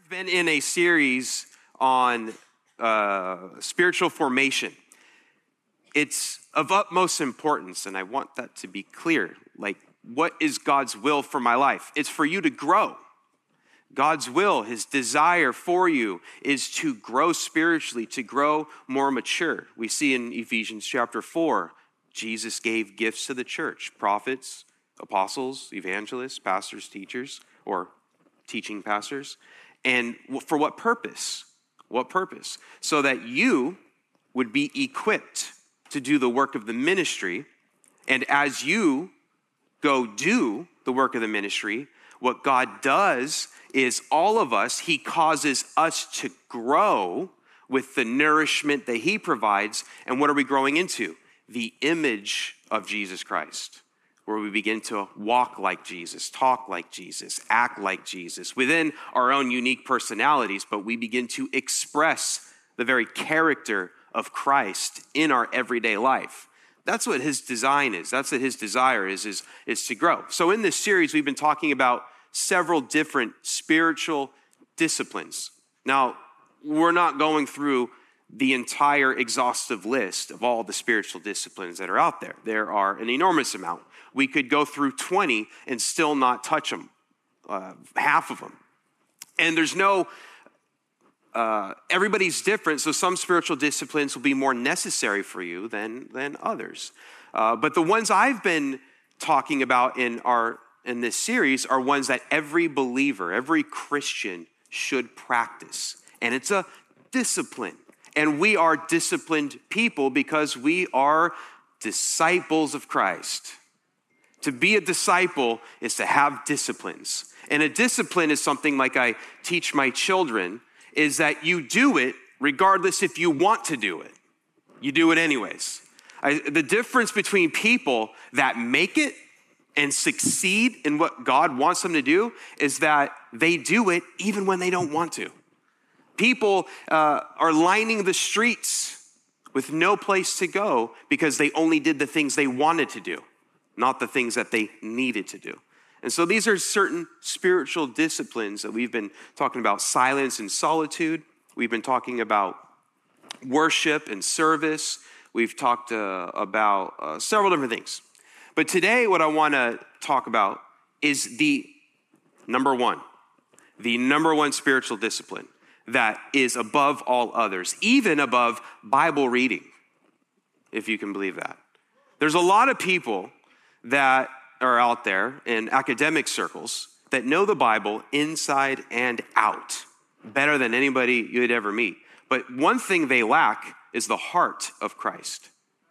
Been in a series on spiritual formation. It's of utmost importance, and I want that to be clear. Like, what is God's will for my life? It's for you to grow. God's will, his desire for you is to grow spiritually, to grow more mature. We see in Ephesians chapter 4, Jesus gave gifts to the church, prophets, apostles, evangelists, pastors, teachers, or teaching pastors. And for what purpose? What purpose? So that you would be equipped to do the work of the ministry. And as you go do the work of the ministry, what God does is all of us, he causes us to grow with the nourishment that he provides. And what are we growing into? The image of Jesus Christ, where we begin to walk like Jesus, talk like Jesus, act like Jesus within our own unique personalities, but we begin to express the very character of Christ in our everyday life. That's what his design is. That's what his desire is to grow. So in this series, we've been talking about several different spiritual disciplines. Now, we're not going through the entire exhaustive list of all the spiritual disciplines that are out there. There are an enormous amount. We could go through 20 and still not touch them, half of them. And there's no, everybody's different, so some spiritual disciplines will be more necessary for you than others. But the ones I've been talking about in this series are ones that every believer, every Christian should practice. And it's a discipline. And we are disciplined people because we are disciples of Christ. To be a disciple is to have disciplines. And a discipline is something like I teach my children, is that you do it regardless if you want to do it. You do it anyways. The difference between people that make it and succeed in what God wants them to do is that they do it even when they don't want to. People are lining the streets with no place to go because they only did the things they wanted to do, not the things that they needed to do. And so these are certain spiritual disciplines that we've been talking about: silence and solitude. We've been talking about worship and service. We've talked about several different things. But today what I want to talk about is the number one spiritual discipline that is above all others, even above Bible reading, if you can believe that. There's a lot of people that are out there in academic circles that know the Bible inside and out better than anybody you'd ever meet. But one thing they lack is the heart of Christ.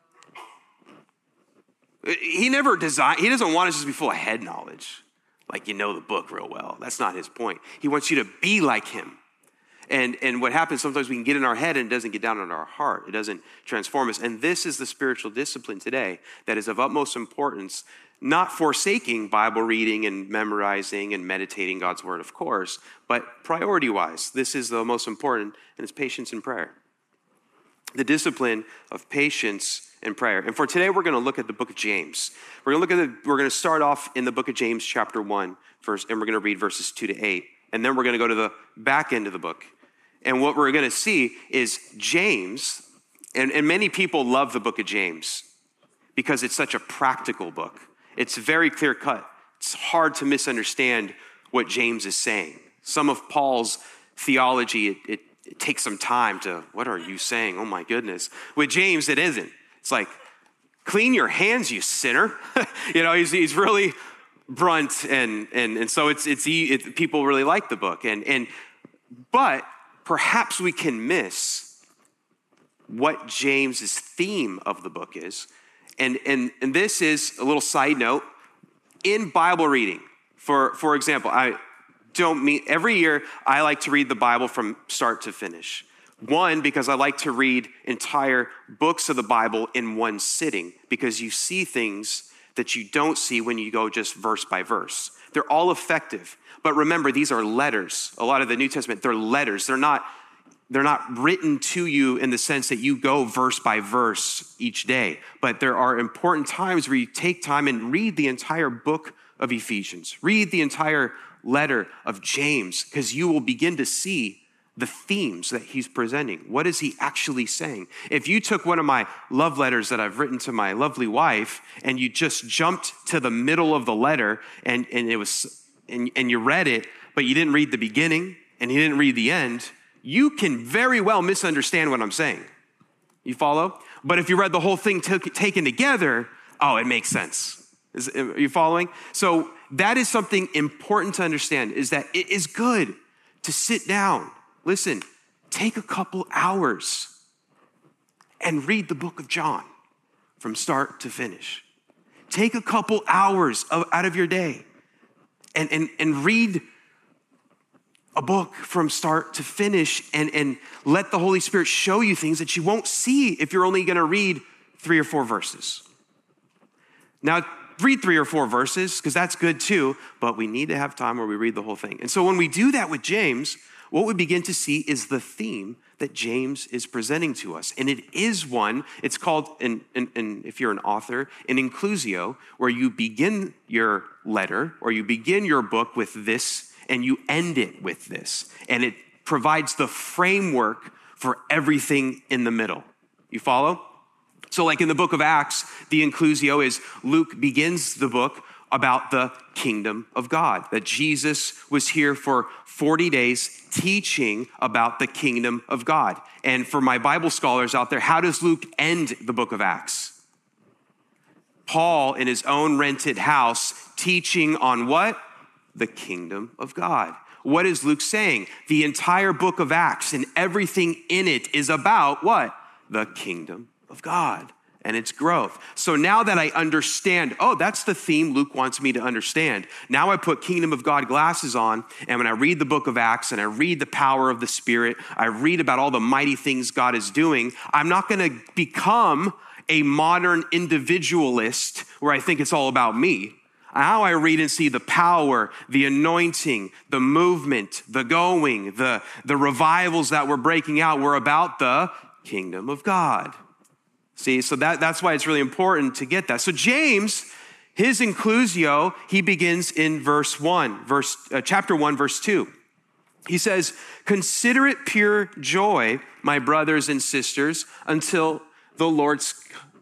He doesn't want us to be full of head knowledge, like you know the book real well. That's not his point. He wants you to be like him. And what happens, sometimes we can get in our head and it doesn't get down into our heart. It doesn't transform us. And this is the spiritual discipline today that is of utmost importance, not forsaking Bible reading and memorizing and meditating God's word, of course, but priority-wise, this is the most important, and it's patience and prayer. The discipline of patience and prayer. And for today, we're going to look at the book of James. We're going to start off in the book of James, chapter 1, and we're going to read verses 2 to 8. And then we're going to go to the back end of the book. And what we're going to see is James, and many people love the book of James because it's such a practical book. It's very clear cut. It's hard to misunderstand what James is saying. Some of Paul's theology, it takes some time to, what are you saying? Oh my goodness. With James, it isn't. It's like, clean your hands, you sinner. He's really brunt, and so people really like the book, but perhaps we can miss what James's theme of the book is, and this is a little side note in Bible reading. For example, every year I like to read the Bible from start to finish. One, because I like to read entire books of the Bible in one sitting, because you see things that you don't see when you go just verse by verse. They're all effective. But remember, these are letters. A lot of the New Testament, they're letters. They're not written to you in the sense that you go verse by verse each day. But there are important times where you take time and read the entire book of Ephesians. Read the entire letter of James, because you will begin to see the themes that he's presenting. What is he actually saying? If you took one of my love letters that I've written to my lovely wife and you just jumped to the middle of the letter and you read it, but you didn't read the beginning and you didn't read the end, you can very well misunderstand what I'm saying. You follow? But if you read the whole thing taken together, oh, it makes sense. Are you following? So that is something important to understand, is that it is good to sit down. Listen, take a couple hours and read the book of John from start to finish. Take a couple hours out of your day and read a book from start to finish and let the Holy Spirit show you things that you won't see if you're only going to read 3 or 4 verses. Now, read 3 or 4 verses, because that's good too, but we need to have time where we read the whole thing. And so when we do that with James, what we begin to see is the theme that James is presenting to us. And it is one, it's called, if you're an author, an inclusio, where you begin your letter or you begin your book with this and you end it with this. And it provides the framework for everything in the middle. You follow? So like in the book of Acts, the inclusio is Luke begins the book about the kingdom of God, that Jesus was here for 40 days teaching about the kingdom of God. And for my Bible scholars out there, how does Luke end the book of Acts? Paul in his own rented house teaching on what? The kingdom of God. What is Luke saying? The entire book of Acts and everything in it is about what? The kingdom of God and its growth. So now that I understand, oh, that's the theme Luke wants me to understand. Now I put kingdom of God glasses on, and when I read the book of Acts and I read the power of the Spirit, I read about all the mighty things God is doing, I'm not going to become a modern individualist where I think it's all about me. Now I read and see the power, the anointing, the movement, the going, the revivals that were breaking out were about the kingdom of God. See, so that's why it's really important to get that. So James, his inclusio, he begins in chapter 1, verse 2. He says, "Consider it pure joy, my brothers and sisters, until the Lord's..."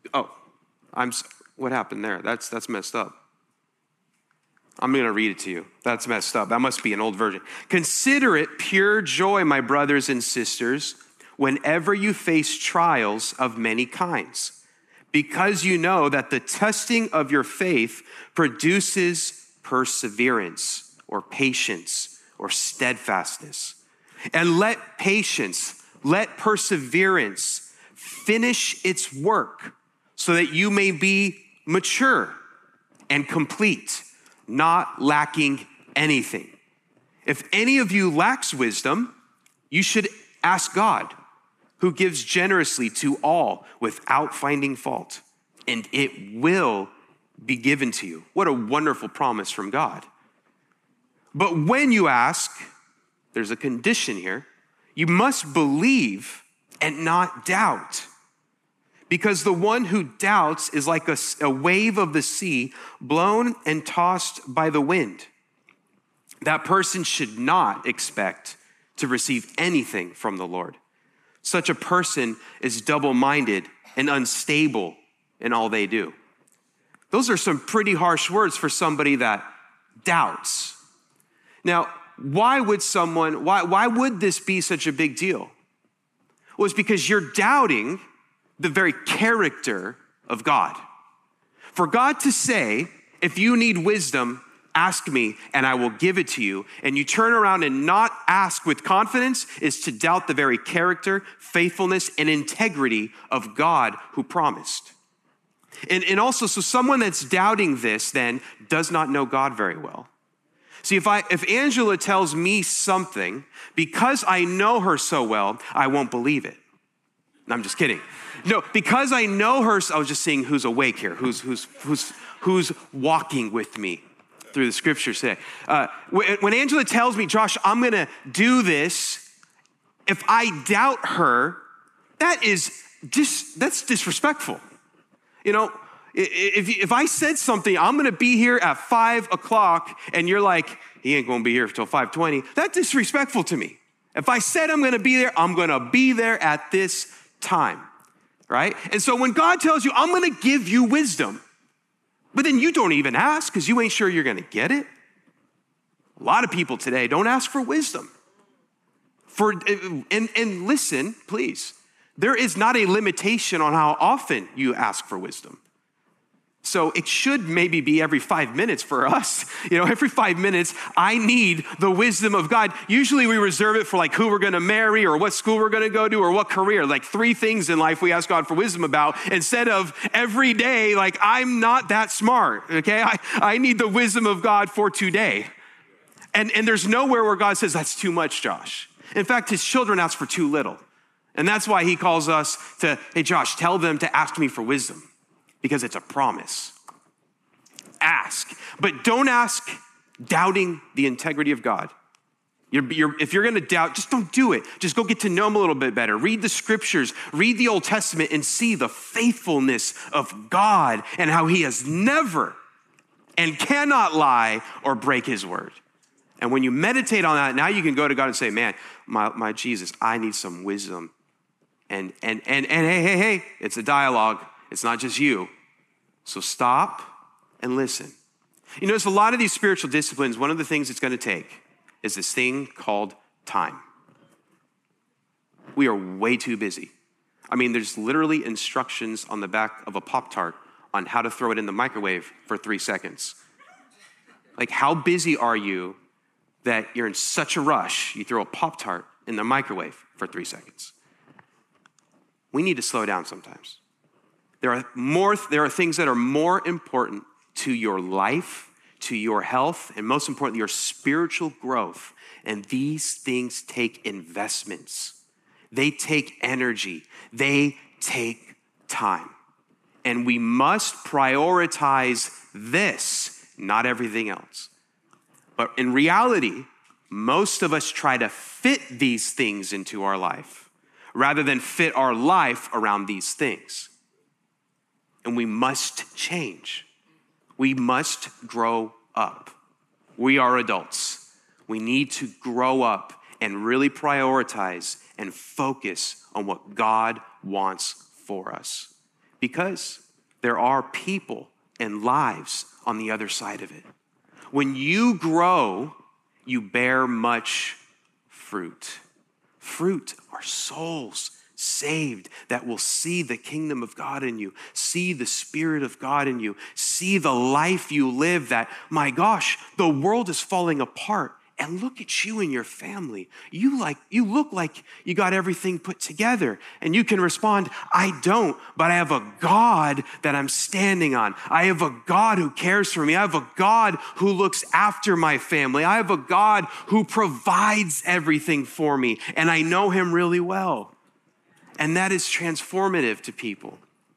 What happened there? That's messed up. I'm going to read it to you. That's messed up. That must be an old version. "Consider it pure joy, my brothers and sisters, whenever you face trials of many kinds, because you know that the testing of your faith produces perseverance or patience or steadfastness. And let perseverance finish its work so that you may be mature and complete, not lacking anything. If any of you lacks wisdom, you should ask God, who gives generously to all without finding fault, and it will be given to you." What a wonderful promise from God. "But when you ask," there's a condition here, "you must believe and not doubt. Because the one who doubts is like a wave of the sea, blown and tossed by the wind. That person should not expect to receive anything from the Lord. Such a person is double-minded and unstable in all they do." Those are some pretty harsh words for somebody that doubts. Now, why would this be such a big deal? Well, it's because you're doubting the very character of God. For God to say, if you need wisdom, ask me and I will give it to you, and you turn around and not ask with confidence, is to doubt the very character, faithfulness, and integrity of God who promised. And also, so someone that's doubting this then does not know God very well. See, if Angela tells me something, because I know her so well, I won't believe it. No, I'm just kidding. No, because I know her, I was just seeing who's awake here, who's walking with me through the scriptures today. When Angela tells me, "Josh, I'm gonna do this," if I doubt her, that's disrespectful. You know, if I said something, "I'm gonna be here at 5 o'clock," and you're like, he ain't gonna be here till 5:20. That's disrespectful to me. If I said I'm gonna be there, I'm gonna be there at this time, right? And so when God tells you, I'm gonna give you wisdom, but then you don't even ask because you ain't sure you're gonna get it. A lot of people today don't ask for wisdom. And listen, please, there is not a limitation on how often you ask for wisdom. So it should maybe be every 5 minutes for us. Every 5 minutes, I need the wisdom of God. Usually we reserve it for like who we're gonna marry or what school we're gonna go to or what career. Like 3 things in life we ask God for wisdom about instead of every day, like I'm not that smart, okay? I need the wisdom of God for today. And there's nowhere where God says, that's too much, Josh. In fact, his children ask for too little. And that's why he calls us to, hey, Josh, tell them to ask me for wisdom because it's a promise. Ask, but don't ask doubting the integrity of God. If you're gonna doubt, just don't do it. Just go get to know him a little bit better. Read the scriptures, read the Old Testament and see the faithfulness of God and how he has never and cannot lie or break his word. And when you meditate on that, now you can go to God and say, man, my Jesus, I need some wisdom. And hey, it's a dialogue. It's not just you. So stop and listen. It's a lot of these spiritual disciplines, one of the things it's going to take is this thing called time. We are way too busy. There's literally instructions on the back of a Pop-Tart on how to throw it in the microwave for 3 seconds. Like, how busy are you that you're in such a rush, you throw a Pop-Tart in the microwave for 3 seconds? We need to slow down sometimes. There are things that are more important to your life, to your health, and most importantly, your spiritual growth. And these things take investments. They take energy. They take time. And we must prioritize this, not everything else. But in reality, most of us try to fit these things into our life rather than fit our life around these things. And we must change. We must grow up. We are adults. We need to grow up and really prioritize and focus on what God wants for us. Because there are people and lives on the other side of it. When you grow, you bear much fruit. Fruit are souls saved that will see the kingdom of God in you, see the Spirit of God in you, see the life you live that, my gosh, the world is falling apart. And look at you and your family. You look like you got everything put together. And you can respond, I don't, but I have a God that I'm standing on. I have a God who cares for me. I have a God who looks after my family. I have a God who provides everything for me. And I know him really well. And that is transformative to people.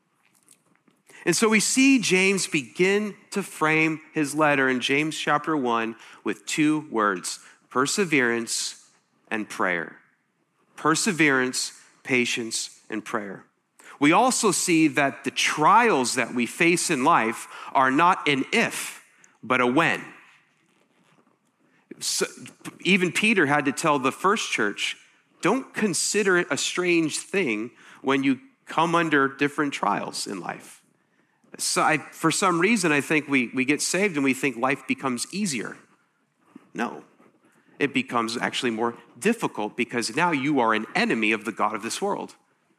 And so we see James begin to frame his letter in James chapter 1 with 2 words, perseverance and prayer. Perseverance, patience, and prayer. We also see that the trials that we face in life are not an if, but a when. So, even Peter had to tell the first church, don't consider it a strange thing when you come under different trials in life. So for some reason, I think we get saved and we think life becomes easier. No, it becomes actually more difficult because now you are an enemy of the God of this world.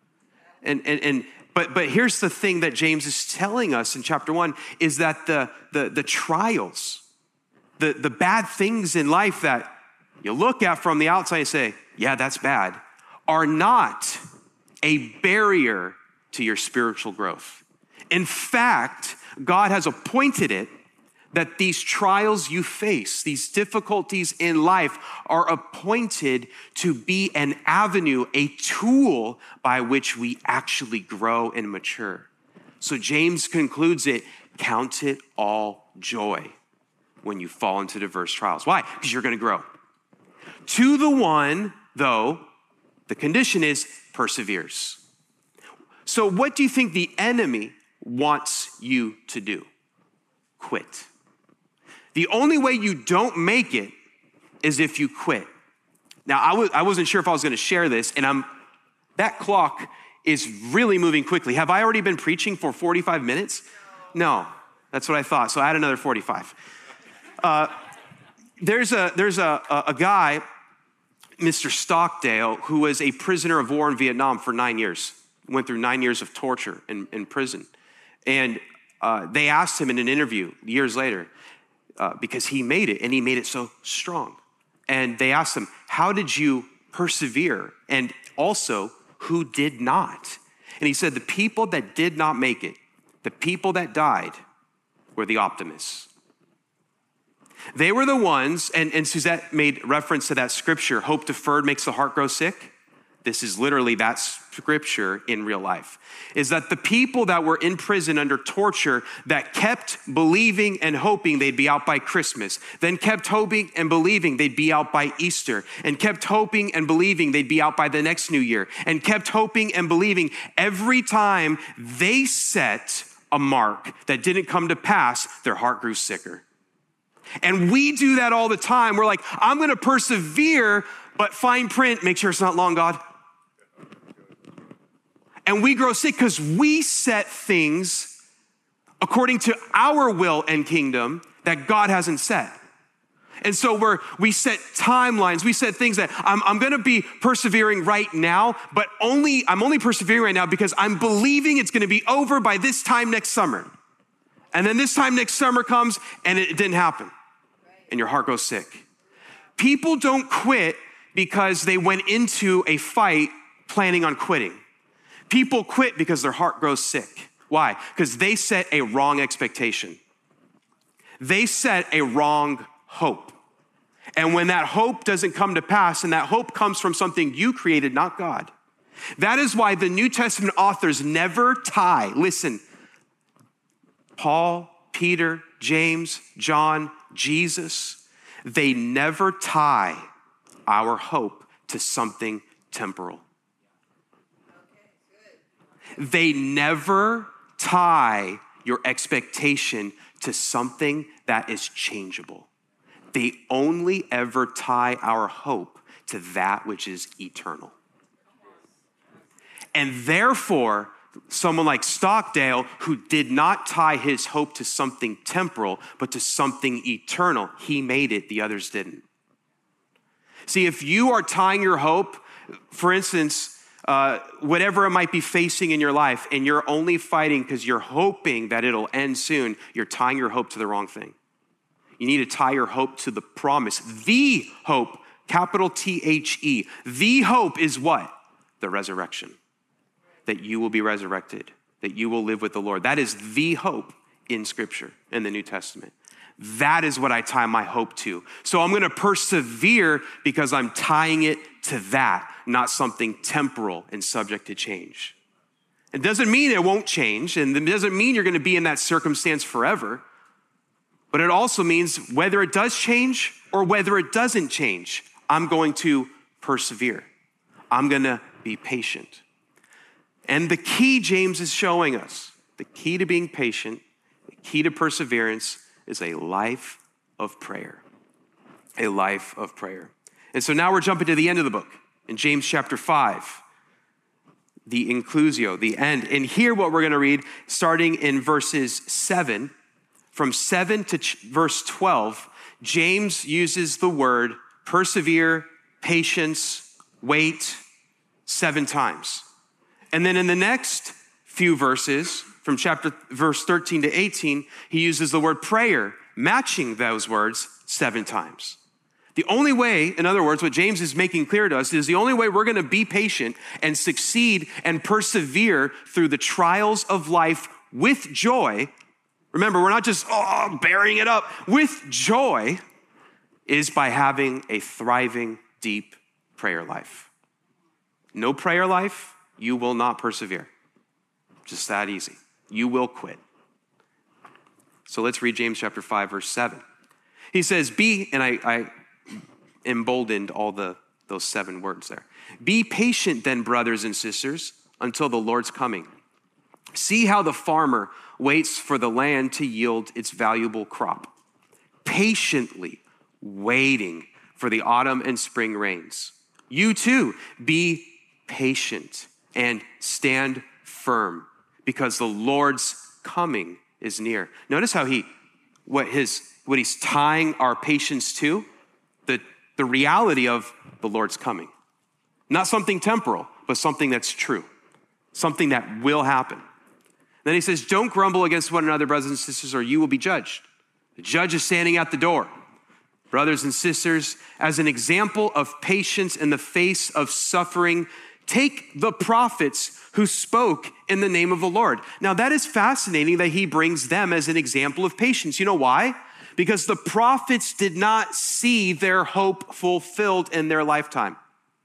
But here's the thing that James is telling us in chapter 1 is that the trials, the bad things in life that you look at from the outside and say, yeah, that's bad, are not a barrier to your spiritual growth. In fact, God has appointed it that these trials you face, these difficulties in life are appointed to be an avenue, a tool by which we actually grow and mature. So James concludes it, count it all joy when you fall into diverse trials. Why? Because you're going to grow. To the one, though, the condition is perseveres. So what do you think the enemy wants you to do? Quit. The only way you don't make it is if you quit. Now, I wasn't sure if I was going to share this, and that clock is really moving quickly. Have I already been preaching for 45 minutes? No, that's what I thought. So add another 45. There's a guy, Mr. Stockdale, who was a prisoner of war in Vietnam for 9 years. Went through 9 years of torture in prison. And they asked him in an interview years later, because he made it, and he made it so strong. And they asked him, how did you persevere? And also, who did not? And he said, the people that did not make it, the people that died, were the optimists. They were the ones, and Suzette made reference to that scripture, hope deferred makes the heart grow sick. This is literally that scripture in real life, is that the people that were in prison under torture that kept believing and hoping they'd be out by Christmas, then kept hoping and believing they'd be out by Easter, and kept hoping and believing they'd be out by the next New Year, and kept hoping and believing every time they set a mark that didn't come to pass, their heart grew sicker. And we do that all the time. We're like, I'm going to persevere, but fine print, make sure it's not long, God. And we grow sick because we set things according to our will and kingdom that God hasn't set. And so we set timelines. We set things that I'm going to be persevering right now, but I'm only persevering right now because I'm believing it's going to be over by this time next summer. And then this time next summer comes and it didn't happen. And your heart goes sick. People don't quit because they went into a fight planning on quitting. People quit because their heart grows sick. Why? Because they set a wrong expectation. They set a wrong hope. And when that hope doesn't come to pass, and that hope comes from something you created, not God, that is why the New Testament authors never tie, listen, Paul, Peter, James, John, Jesus, they never tie our hope to something temporal. They never tie your expectation to something that is changeable. They only ever tie our hope to that which is eternal. And therefore, someone like Stockdale, who did not tie his hope to something temporal, but to something eternal, he made it, the others didn't. See, if you are tying your hope, for instance, whatever it might be facing in your life, and you're only fighting because you're hoping that it'll end soon, you're tying your hope to the wrong thing. You need to tie your hope to the promise. The hope, capital T-H-E. The hope is what? The resurrection. That you will be resurrected, that you will live with the Lord. That is the hope in Scripture, in the New Testament. That is what I tie my hope to. So I'm going to persevere because I'm tying it to that, not something temporal and subject to change. It doesn't mean it won't change, and it doesn't mean you're going to be in that circumstance forever. But it also means whether it does change or whether it doesn't change, I'm going to persevere. I'm going to be patient. And the key James is showing us, the key to being patient, the key to perseverance is a life of prayer. A life of prayer. And so now we're jumping to the end of the book in James chapter 5, the inclusio, the end. And here what we're going to read, starting in verses 7, from 7 to verse 12, James uses the word persevere, patience, wait 7 times. And then in the next few verses, from verse 13 to 18, he uses the word prayer, matching those words 7 times. The only way, in other words, what James is making clear to us is the only way we're going to be patient and succeed and persevere through the trials of life with joy. Remember, we're not just bearing it up. With joy is by having a thriving, deep prayer life. No prayer life, you will not persevere. Just that easy. You will quit. So let's read James chapter 5, verse 7. He says, and I emboldened all those 7 words there. Be patient then, brothers and sisters, until the Lord's coming. See how the farmer waits for the land to yield its valuable crop, patiently waiting for the autumn and spring rains. You too, be patient and stand firm because the Lord's coming is near. Notice how what he's tying our patience to, the reality of the Lord's coming. Not something temporal, but something that's true, something that will happen. Then he says, don't grumble against one another, brothers and sisters, or you will be judged. The judge is standing at the door. Brothers and sisters, as an example of patience in the face of suffering, take the prophets who spoke in the name of the Lord. Now that is fascinating that he brings them as an example of patience. You know why? Because the prophets did not see their hope fulfilled in their lifetime.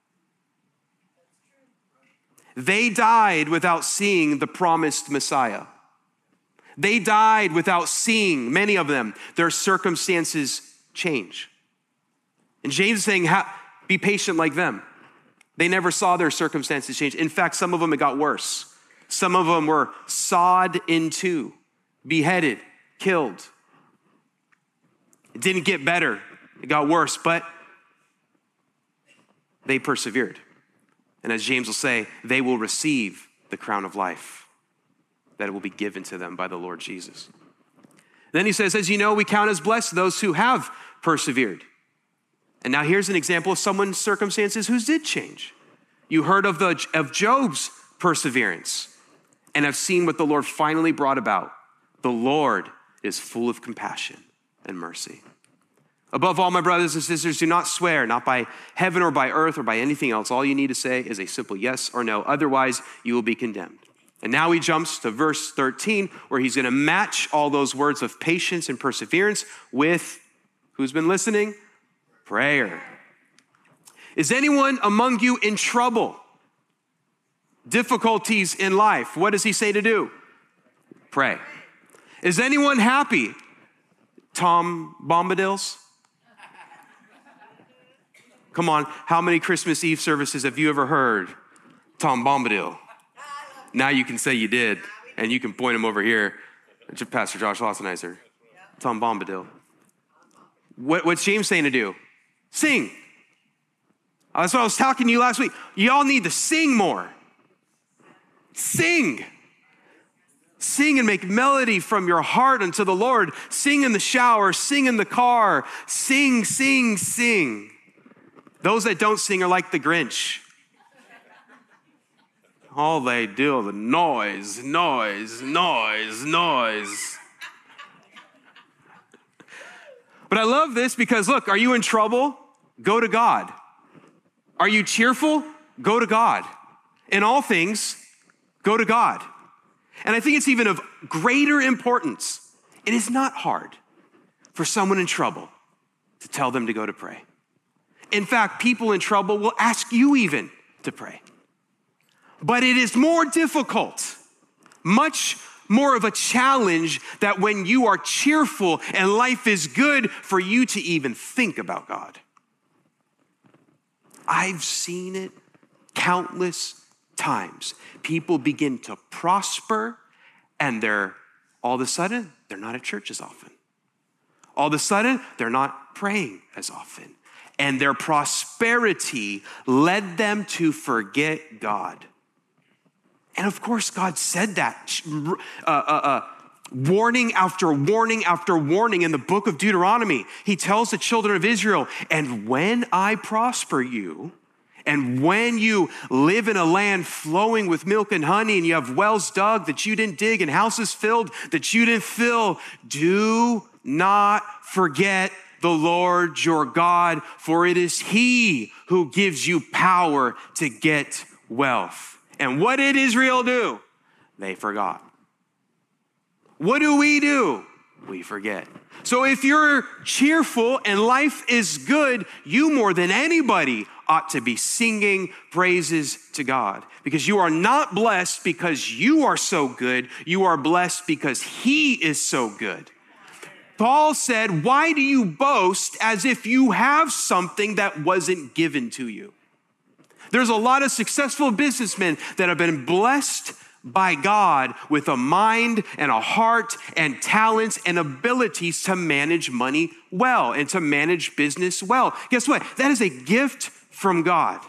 They died without seeing the promised Messiah. They died without seeing, many of them, their circumstances change. And James is saying, be patient like them. They never saw their circumstances change. In fact, some of them, it got worse. Some of them were sawed in two, beheaded, killed. It didn't get better. It got worse, but they persevered. And as James will say, they will receive the crown of life that it will be given to them by the Lord Jesus. Then he says, as you know, we count as blessed those who have persevered. And now here's an example of someone's circumstances who did change. You heard of Job's perseverance and have seen what the Lord finally brought about. The Lord is full of compassion and mercy. Above all, my brothers and sisters, do not swear, not by heaven or by earth or by anything else. All you need to say is a simple yes or no. Otherwise, you will be condemned. And now he jumps to verse 13, where he's going to match all those words of patience and perseverance with, who's been listening? Prayer. Is anyone among you in trouble? Difficulties in life? What does he say to do? Pray. Is anyone happy? Tom Bombadils? Come on, how many Christmas Eve services have you ever heard Tom Bombadil? Now you can say you did, and you can point him over here. Pastor Josh Lossenizer. Tom Bombadil. What's James saying to do? Sing. That's what I was talking to you last week. Y'all need to sing more. Sing. Sing and make melody from your heart unto the Lord. Sing in the shower, sing in the car. Sing, sing, sing. Those that don't sing are like the Grinch. All they do, the noise, noise, noise, noise. But I love this because, look, are you in trouble? Go to God. Are you cheerful? Go to God. In all things, go to God. And I think it's even of greater importance. It is not hard for someone in trouble to tell them to go to pray. In fact, people in trouble will ask you even to pray. But it is more difficult, much more of a challenge that when you are cheerful and life is good for you to even think about God. I've seen it countless times. People begin to prosper and all of a sudden, they're not at church as often. All of a sudden, they're not praying as often. And their prosperity led them to forget God. And of course, God said that. Warning after warning after warning in the book of Deuteronomy. He tells the children of Israel, and when I prosper you, and when you live in a land flowing with milk and honey, and you have wells dug that you didn't dig and houses filled that you didn't fill, do not forget the Lord your God, for it is he who gives you power to get wealth. And what did Israel do? They forgot. What do? We forget. So if you're cheerful and life is good, you more than anybody ought to be singing praises to God, because you are not blessed because you are so good. You are blessed because he is so good. Paul said, why do you boast as if you have something that wasn't given to you? There's a lot of successful businessmen that have been blessed by God with a mind and a heart and talents and abilities to manage money well and to manage business well. Guess what? That is a gift from God.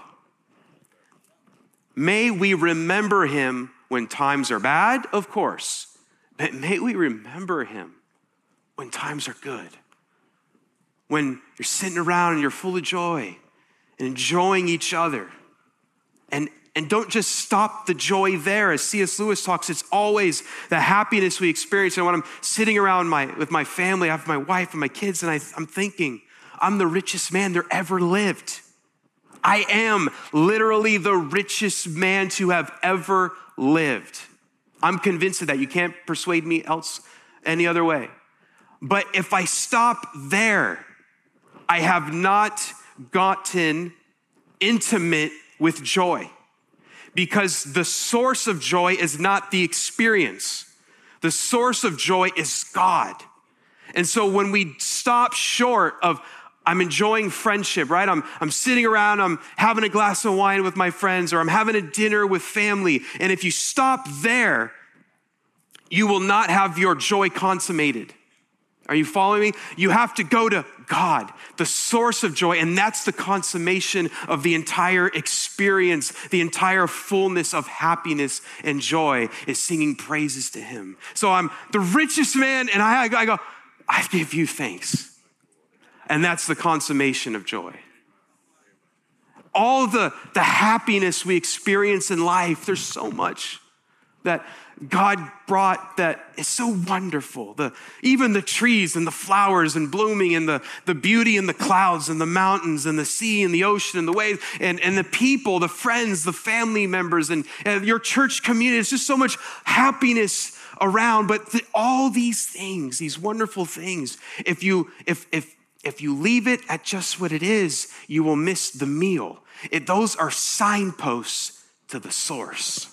May we remember him when times are bad, of course, but may we remember him when times are good. When you're sitting around and you're full of joy and enjoying each other. And don't just stop the joy there. As C.S. Lewis talks, it's always the happiness we experience. And when I'm sitting around with my family, I have my wife and my kids, and I'm thinking, I'm the richest man there ever lived. I am literally the richest man to have ever lived. I'm convinced of that. You can't persuade me else any other way. But if I stop there, I have not gotten intimate with joy. Because the source of joy is not the experience. The source of joy is God. And so when we stop short of, I'm enjoying friendship, right? I'm sitting around, I'm having a glass of wine with my friends, or I'm having a dinner with family. And if you stop there, you will not have your joy consummated. Are you following me? You have to go to God, the source of joy, and that's the consummation of the entire experience, the entire fullness of happiness and joy is singing praises to him. So I'm the richest man, and I go, I give you thanks. And that's the consummation of joy. All the happiness we experience in life, there's so much that God brought that is so wonderful. Even the trees and the flowers and blooming and the beauty in the clouds and the mountains and the sea and the ocean and the waves and the people, the friends, the family members and your church community. It's just so much happiness around. But all these things, these wonderful things, if you leave it at just what it is, you will miss the meal. Those are signposts to the source.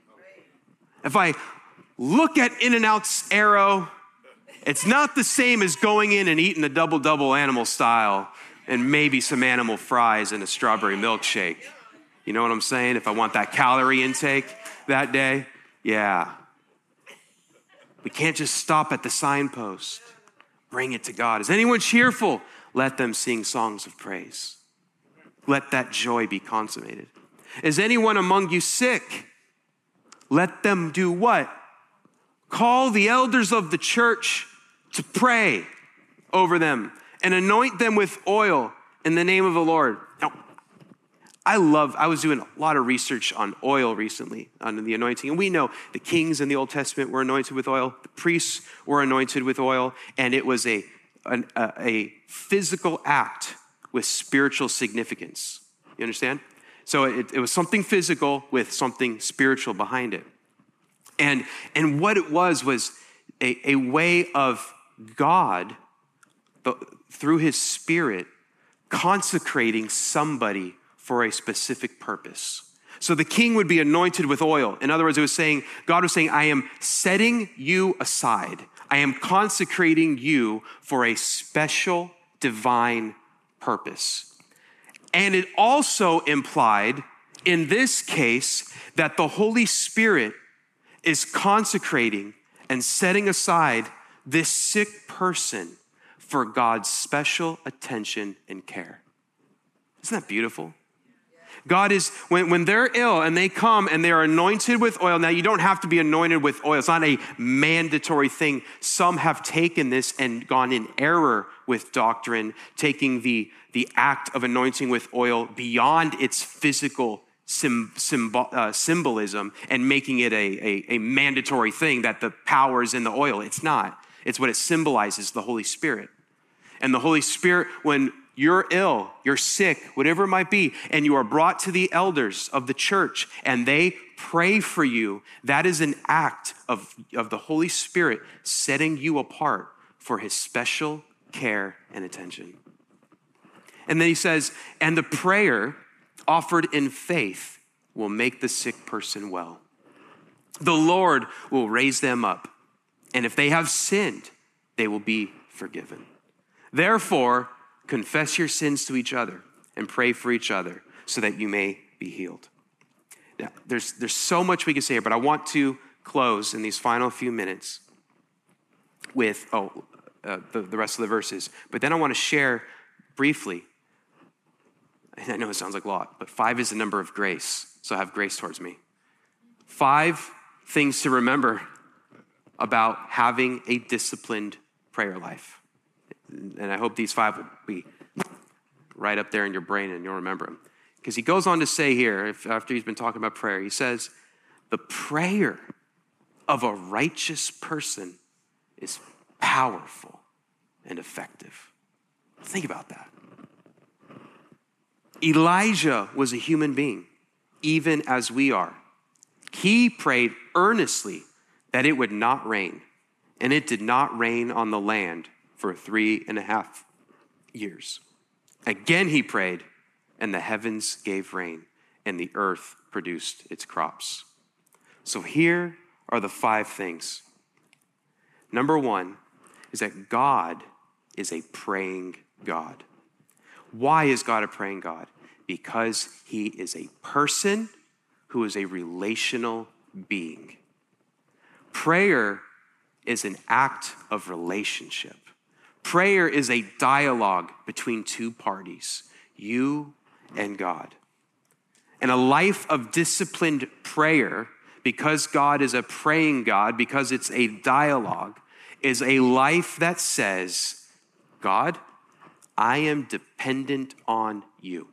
If I look at In-N-Out's arrow, it's not the same as going in and eating a double-double animal style and maybe some animal fries and a strawberry milkshake. You know what I'm saying? If I want that calorie intake that day, yeah. We can't just stop at the signpost. Bring it to God. Is anyone cheerful? Let them sing songs of praise. Let that joy be consummated. Is anyone among you sick? Let them do what? Call the elders of the church to pray over them and anoint them with oil in the name of the Lord. Now, I was doing a lot of research on oil recently, on the anointing. And we know the kings in the Old Testament were anointed with oil. The priests were anointed with oil. And it was a physical act with spiritual significance. You understand? So it was something physical with something spiritual behind it. And what it was a way of God, through his Spirit, consecrating somebody for a specific purpose. So the king would be anointed with oil. In other words, God was saying, I am setting you aside. I am consecrating you for a special divine purpose. And it also implied, in this case, that the Holy Spirit is consecrating and setting aside this sick person for God's special attention and care. Isn't that beautiful? God is, when they're ill and they come and they're anointed with oil. Now, you don't have to be anointed with oil. It's not a mandatory thing. Some have taken this and gone in error with doctrine, taking the act of anointing with oil beyond its physical symbolism and making it a mandatory thing that the power is in the oil. It's not. It's what it symbolizes, the Holy Spirit. And the Holy Spirit, when you're ill, you're sick, whatever it might be, and you are brought to the elders of the church and they pray for you, that is an act of the Holy Spirit setting you apart for his special care and attention. And then he says, and the prayer offered in faith will make the sick person well. The Lord will raise them up, and if they have sinned, they will be forgiven. Therefore, confess your sins to each other and pray for each other so that you may be healed. Now, there's so much we can say here, but I want to close in these final few minutes with the rest of the verses. But then I want to share briefly, and I know it sounds like a lot, but 5 is the number of grace, so have grace towards me. 5 things to remember about having a disciplined prayer life. And I hope these 5 will be right up there in your brain and you'll remember them. Because he goes on to say here, after he's been talking about prayer, he says, the prayer of a righteous person is powerful and effective. Think about that. Elijah was a human being, even as we are. He prayed earnestly that it would not rain, and it did not rain on the land for 3.5 years. Again he prayed, and the heavens gave rain, and the earth produced its crops. So here are the 5 things. Number 1 is that God is a praying God. Why is God a praying God? Because he is a person who is a relational being. Prayer is an act of relationship. Prayer is a dialogue between 2 parties, you and God. And a life of disciplined prayer, because God is a praying God, because it's a dialogue, is a life that says, God, I am dependent on you.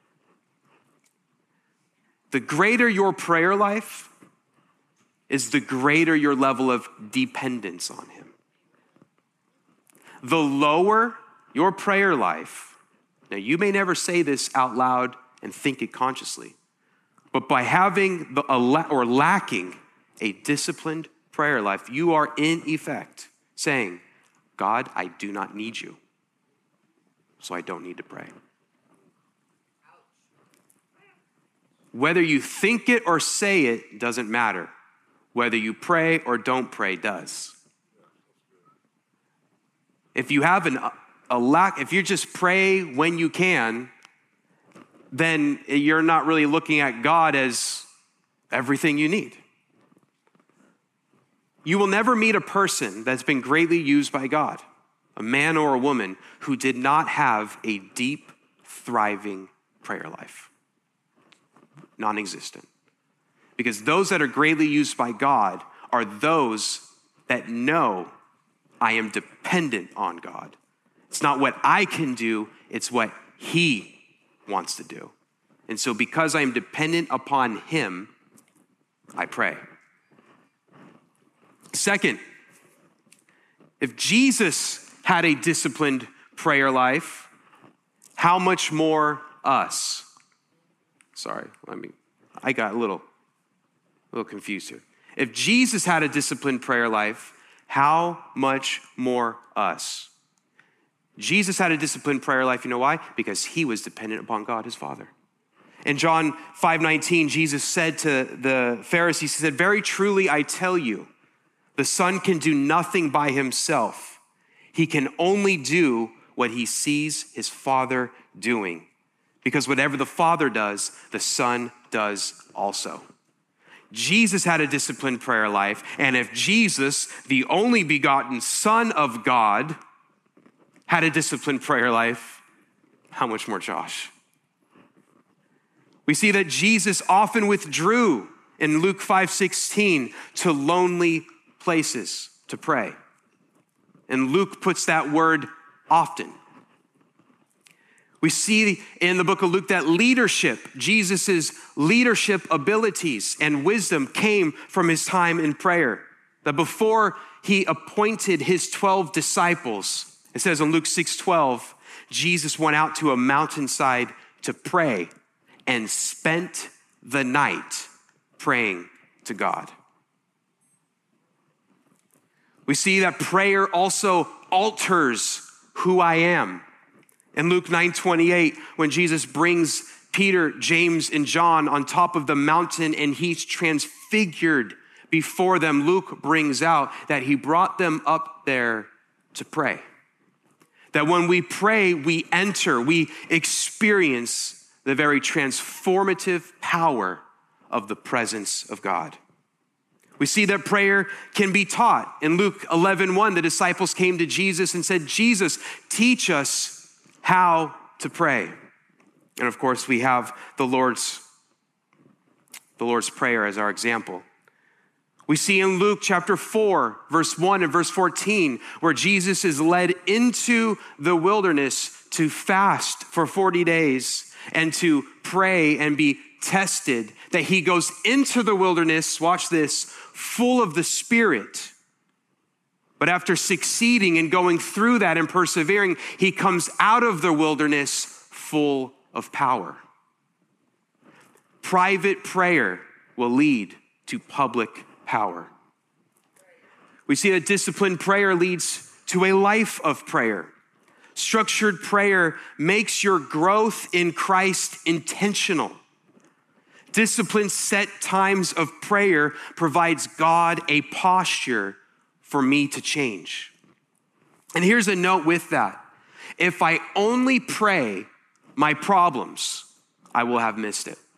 The greater your prayer life is the greater your level of dependence on him. The lower your prayer life, now you may never say this out loud and think it consciously, but by having or lacking a disciplined prayer life, you are in effect saying, God, I do not need you, so I don't need to pray. Whether you think it or say it doesn't matter. Whether you pray or don't pray does. If you have if you just pray when you can, then you're not really looking at God as everything you need. You will never meet a person that's been greatly used by God, a man or a woman, who did not have a deep, thriving prayer life. Non-existent. Because those that are greatly used by God are those that know I am dependent on God. It's not what I can do, it's what he wants to do. And so because I am dependent upon him, I pray. Second, if Jesus had a disciplined prayer life, how much more us? Sorry, I got a little confused here. If Jesus had a disciplined prayer life, how much more us? Jesus had a disciplined prayer life, you know why? Because he was dependent upon God, his Father. In John 5:19, Jesus said to the Pharisees, he said, very truly I tell you, the Son can do nothing by himself. He can only do what he sees his Father doing. Because whatever the Father does, the Son does also. Jesus had a disciplined prayer life, and if Jesus, the only begotten Son of God, had a disciplined prayer life, how much more Josh? We see that Jesus often withdrew in Luke 5:16 to lonely places to pray. And Luke puts that word often. We see in the book of Luke that leadership, Jesus's leadership abilities and wisdom came from his time in prayer. That before he appointed his 12 disciples, it says in Luke 6:12, Jesus went out to a mountainside to pray and spent the night praying to God. We see that prayer also alters who I am. In Luke 9:28, when Jesus brings Peter, James, and John on top of the mountain and he's transfigured before them, Luke brings out that he brought them up there to pray. That when we pray, we enter, we experience the very transformative power of the presence of God. We see that prayer can be taught. In Luke 11:1, the disciples came to Jesus and said, Jesus, teach us how to pray. And of course, we have the Lord's Prayer as our example. We see in Luke chapter 4, verse 1 and verse 14, where Jesus is led into the wilderness to fast for 40 days and to pray and be tested, that he goes into the wilderness, watch this, full of the Spirit. But after succeeding and going through that and persevering, he comes out of the wilderness full of power. Private prayer will lead to public power. We see that disciplined prayer leads to a life of prayer. Structured prayer makes your growth in Christ intentional. Disciplined set times of prayer provides God a posture for me to change. And here's a note with that. If I only pray my problems, I will have missed it.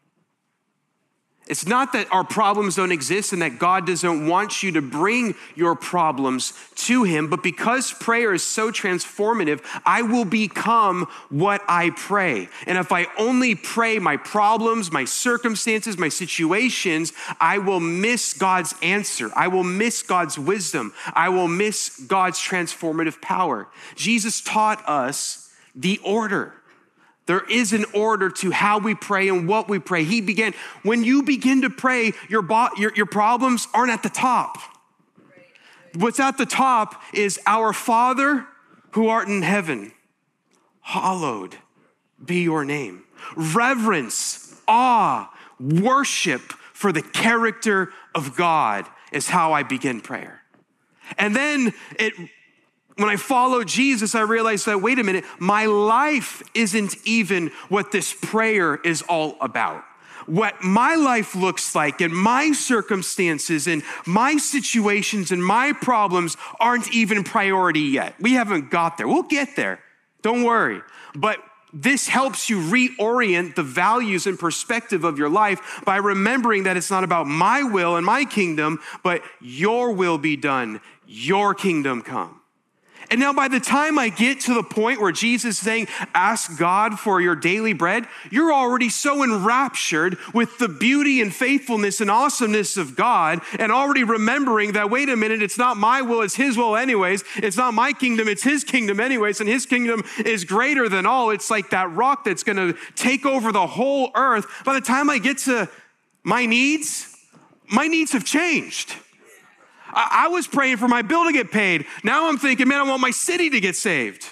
It's not that our problems don't exist and that God doesn't want you to bring your problems to him, but because prayer is so transformative, I will become what I pray. And if I only pray my problems, my circumstances, my situations, I will miss God's answer. I will miss God's wisdom. I will miss God's transformative power. Jesus taught us the order. There is an order to how we pray and what we pray. When you begin to pray, your problems aren't at the top. What's at the top is our Father who art in heaven. Hallowed be your name. Reverence, awe, worship for the character of God is how I begin prayer. And then when I follow Jesus, I realized that, wait a minute, my life isn't even what this prayer is all about. What my life looks like and my circumstances and my situations and my problems aren't even priority yet. We haven't got there. We'll get there. Don't worry. But this helps you reorient the values and perspective of your life by remembering that it's not about my will and my kingdom, but your will be done, your kingdom come. And now by the time I get to the point where Jesus is saying, ask God for your daily bread, you're already so enraptured with the beauty and faithfulness and awesomeness of God and already remembering that, wait a minute, it's not my will, it's his will anyways. It's not my kingdom, it's his kingdom anyways. And his kingdom is greater than all. It's like that rock that's going to take over the whole earth. By the time I get to my needs have changed. I was praying for my bill to get paid. Now I'm thinking, man, I want my city to get saved.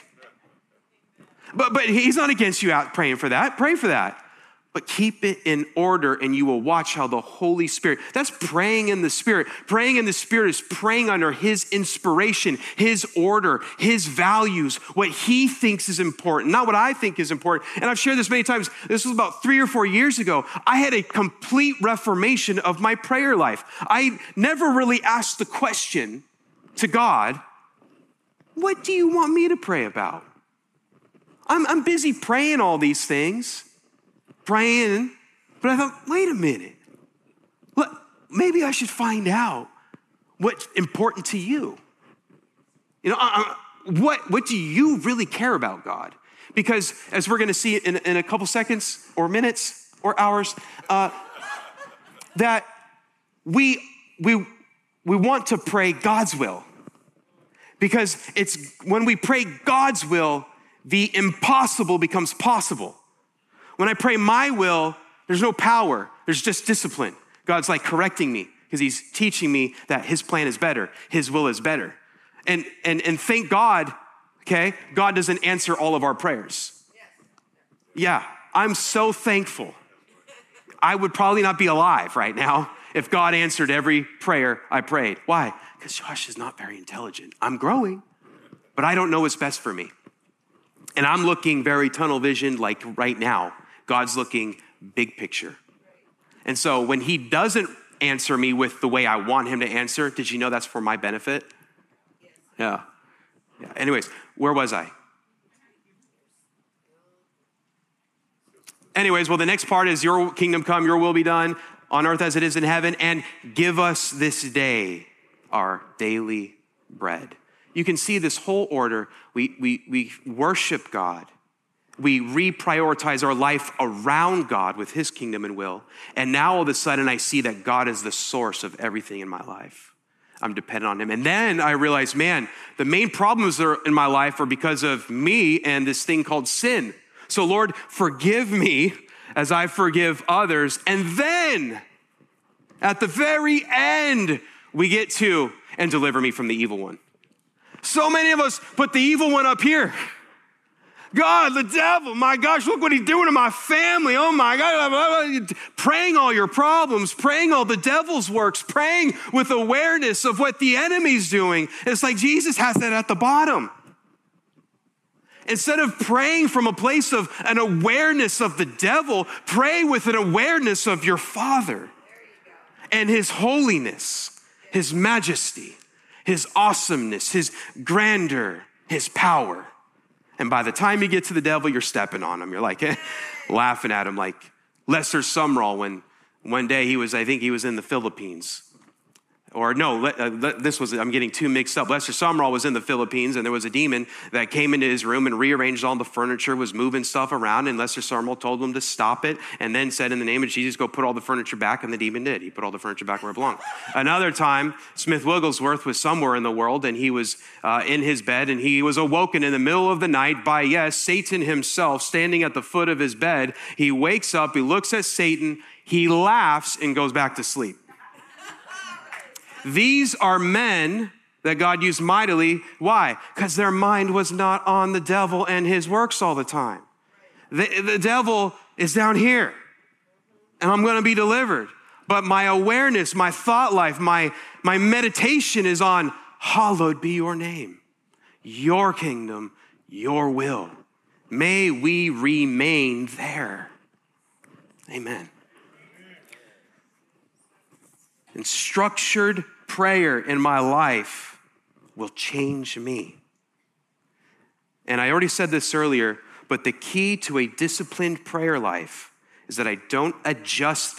But he's not against you out praying for that. Pray for that. But keep it in order and you will watch how the Holy Spirit, that's praying in the Spirit. Praying in the Spirit is praying under his inspiration, his order, his values, what he thinks is important, not what I think is important. And I've shared this many times. This was about 3 or 4 years ago. I had a complete reformation of my prayer life. I never really asked the question to God, what do you want me to pray about? I'm busy praying all these things. Praying, but I thought, wait a minute. Maybe I should find out what's important to you. What do you really care about, God? Because as we're going to see in a couple seconds or minutes or hours, that we want to pray God's will. Because it's when we pray God's will, the impossible becomes possible. When I pray my will, there's no power. There's just discipline. God's like correcting me because he's teaching me that his plan is better. His will is better. And thank God, okay, God doesn't answer all of our prayers. Yeah, I'm so thankful. I would probably not be alive right now if God answered every prayer I prayed. Why? Because Josh is not very intelligent. I'm growing, but I don't know what's best for me. And I'm looking very tunnel vision like right now. God's looking big picture. And so when he doesn't answer me with the way I want him to answer, did you know that's for my benefit? Yeah. Anyways, where was I? Anyways, well, the next part is your kingdom come, your will be done. on earth as it is in heaven, and give us this day our daily bread. You can see this whole order. We worship God. We reprioritize our life around God with his kingdom and will. And now all of a sudden I see that God is the source of everything in my life. I'm dependent on him. And then I realize, man, the main problems that are in my life are because of me and this thing called sin. So Lord, forgive me as I forgive others. And then at the very end, we get to, and deliver me from the evil one. So many of us put the evil one up here. God, the devil, my gosh, look what he's doing to my family. Oh my God. Praying all your problems, praying all the devil's works, praying with awareness of what the enemy's doing. It's like Jesus has that at the bottom. Instead of praying from a place of an awareness of the devil, pray with an awareness of your Father and his holiness, his majesty, his awesomeness, his grandeur, his power. And by the time you get to the devil, you're stepping on him. You're like laughing at him like Lester Sumrall when one day I think he was in the Philippines. Or no, I'm getting too mixed up. Lester Sumrall was in the Philippines, and there was a demon that came into his room and rearranged all the furniture, was moving stuff around, and Lester Sumrall told him to stop it, and then said, in the name of Jesus, go put all the furniture back, and the demon did. He put all the furniture back where it belonged. Another time, Smith Wigglesworth was somewhere in the world, and he was in his bed, and he was awoken in the middle of the night by, yes, Satan himself standing at the foot of his bed. He wakes up, he looks at Satan, he laughs, and goes back to sleep. These are men that God used mightily. Why? Because their mind was not on the devil and his works all the time. The devil is down here, and I'm going to be delivered. But my awareness, my thought life, my meditation is on, hallowed be your name, your kingdom, your will. May we remain there. Amen. And structured prayer in my life will change me. And I already said this earlier, but the key to a disciplined prayer life is that I don't adjust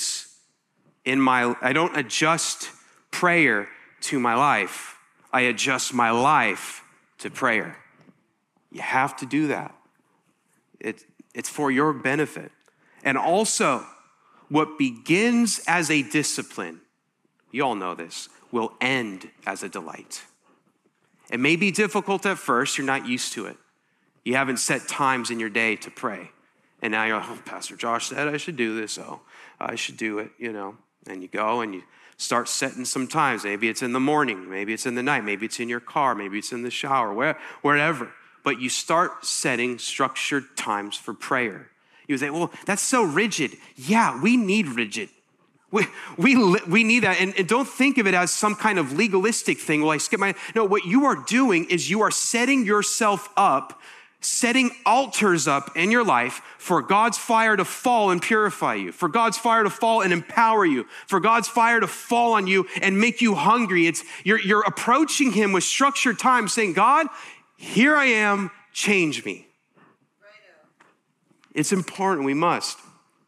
I don't adjust prayer to my life. I adjust my life to prayer. You have to do that. It's for your benefit. And also, what begins as a discipline, you all know this, will end as a delight. It may be difficult at first. You're not used to it. You haven't set times in your day to pray. And now you're like, oh, Pastor Josh said I should do this, so I should do it, And you go and you start setting some times. Maybe it's in the morning. Maybe it's in the night. Maybe it's in your car. Maybe it's in the shower, wherever. But you start setting structured times for prayer. You say, well, that's so rigid. Yeah, we need rigid. We need that. And don't think of it as some kind of legalistic thing. Well, no, what you are doing is you are setting yourself up, setting altars up in your life for God's fire to fall and purify you, for God's fire to fall and empower you, for God's fire to fall on you and make you hungry. You're approaching him with structured time saying, God, here I am, change me. It's important, we must.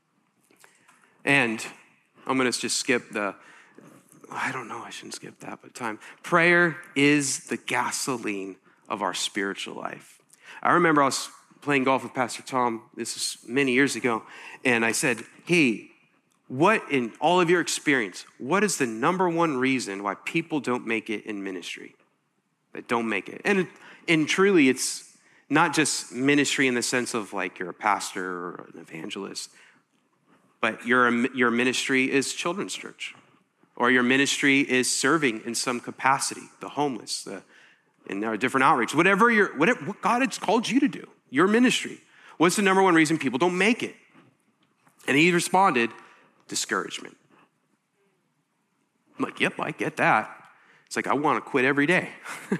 And I'm going to just skip I shouldn't skip that, but time. Prayer is the gasoline of our spiritual life. I remember I was playing golf with Pastor Tom, this is many years ago, and I said, hey, what in all of your experience, what is the number one reason why people don't make it in ministry? That don't make it. And truly, it's not just ministry in the sense of like you're a pastor or an evangelist, but your ministry is children's church, or your ministry is serving in some capacity, the homeless, in our different outreach, whatever what God has called you to do, your ministry. What's the number one reason people don't make it? And he responded, discouragement. I'm like, yep, I get that. It's like, I want to quit every day,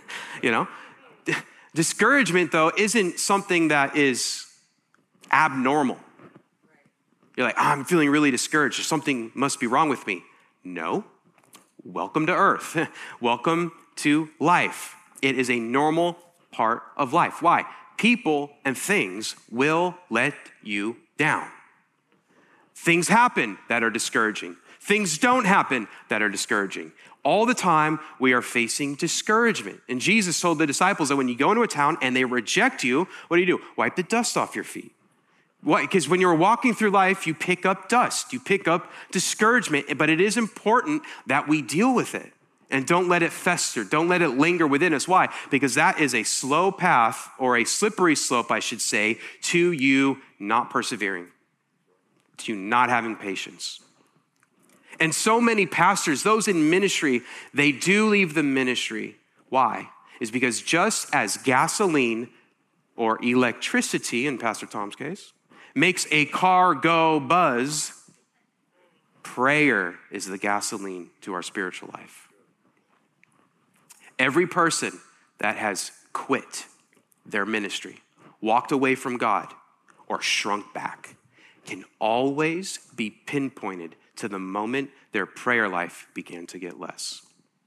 Discouragement, though, isn't something that is abnormal. You're like, I'm feeling really discouraged. Something must be wrong with me. No. Welcome to earth. Welcome to life. It is a normal part of life. Why? People and things will let you down. Things happen that are discouraging. Things don't happen that are discouraging. All the time, we are facing discouragement. And Jesus told the disciples that when you go into a town and they reject you, what do? Wipe the dust off your feet. Why? Because when you're walking through life, you pick up dust. You pick up discouragement. But it is important that we deal with it and don't let it fester. Don't let it linger within us. Why? Because that is a slow path, or a slippery slope, I should say, to you not persevering, to you not having patience. And so many pastors, those in ministry, they do leave the ministry. Why? Is because just as gasoline, or electricity in Pastor Tom's case, makes a car go buzz, prayer is the gasoline to our spiritual life. Every person that has quit their ministry, walked away from God, or shrunk back can always be pinpointed to the moment their prayer life began to get less.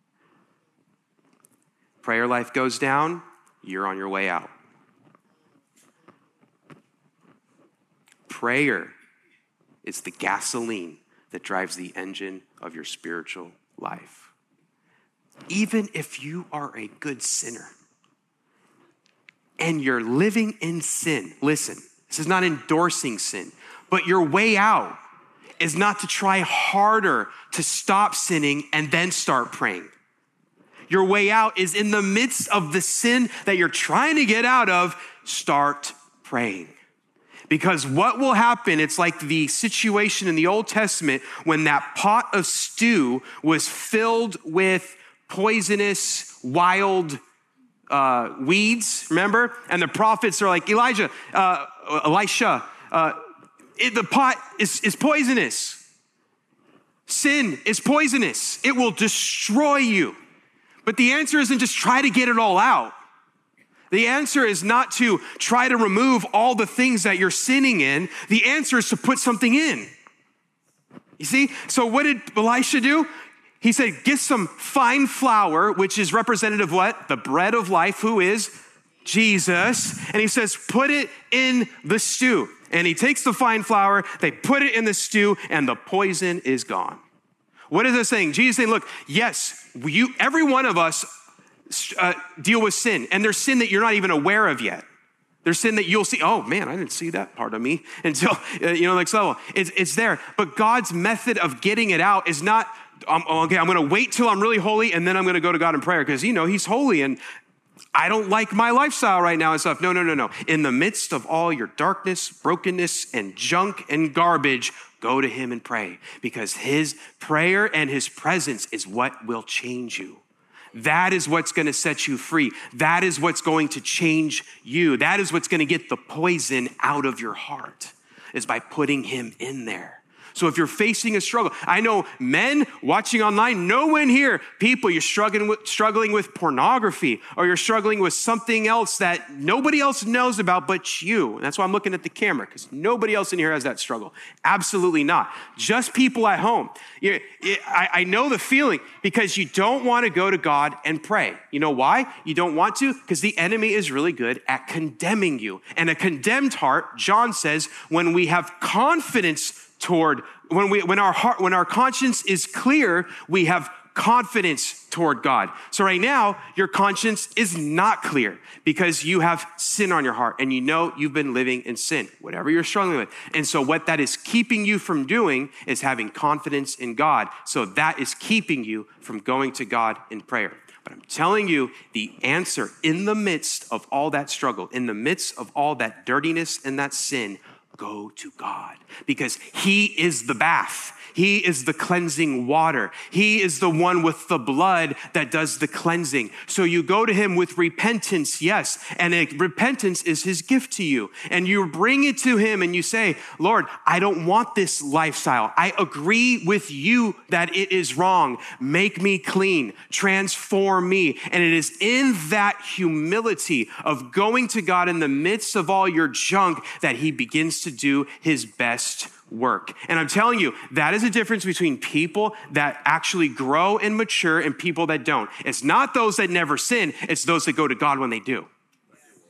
Prayer life goes down, you're on your way out. Prayer is the gasoline that drives the engine of your spiritual life. Even if you are a good sinner and you're living in sin, listen, this is not endorsing sin, but your way out is not to try harder to stop sinning and then start praying. Your way out is in the midst of the sin that you're trying to get out of, start praying. Because what will happen, it's like the situation in the Old Testament when that pot of stew was filled with poisonous, wild weeds, remember? And the prophets are like, Elisha, the pot is poisonous. Sin is poisonous. It will destroy you. But the answer isn't just try to get it all out. The answer is not to try to remove all the things that you're sinning in. The answer is to put something in. You see? So what did Elisha do? He said, get some fine flour, which is representative of what? The bread of life, who is Jesus. And he says, put it in the stew. And he takes the fine flour, they put it in the stew, and the poison is gone. What is it saying? Jesus is saying, look, yes, every one of us deal with sin. And there's sin that you're not even aware of yet. There's sin that you'll see, oh man, I didn't see that part of me until, so it's there. But God's method of getting it out is not, I'm going to wait till I'm really holy and then I'm going to go to God in prayer because, he's holy and I don't like my lifestyle right now and stuff. No. In the midst of all your darkness, brokenness, and junk and garbage, go to him and pray because his prayer and his presence is what will change you. That is what's going to set you free. That is what's going to change you. That is what's going to get the poison out of your heart, is by putting him in there. So if you're facing a struggle, I know men watching online, no one here, people, you're struggling with pornography, or you're struggling with something else that nobody else knows about but you. And that's why I'm looking at the camera, because nobody else in here has that struggle. Absolutely not. Just people at home. I know the feeling, because you don't want to go to God and pray. You know why? You don't want to? Because the enemy is really good at condemning you. And a condemned heart, John says, when we have confidence when our conscience is clear, we have confidence toward God. So right now, your conscience is not clear because you have sin on your heart and you've been living in sin, whatever you're struggling with. And so what that is keeping you from doing is having confidence in God. So that is keeping you from going to God in prayer. But I'm telling you, the answer in the midst of all that struggle, in the midst of all that dirtiness and that sin, go to God, because he is the bath. He is the cleansing water. He is the one with the blood that does the cleansing. So you go to him with repentance, yes, and repentance is his gift to you. And you bring it to him and you say, Lord, I don't want this lifestyle. I agree with you that it is wrong. Make me clean. Transform me. And it is in that humility of going to God in the midst of all your junk that he begins to do his best work. And I'm telling you, that is a difference between people that actually grow and mature and people that don't. It's not those that never sin. It's those that go to God when they do.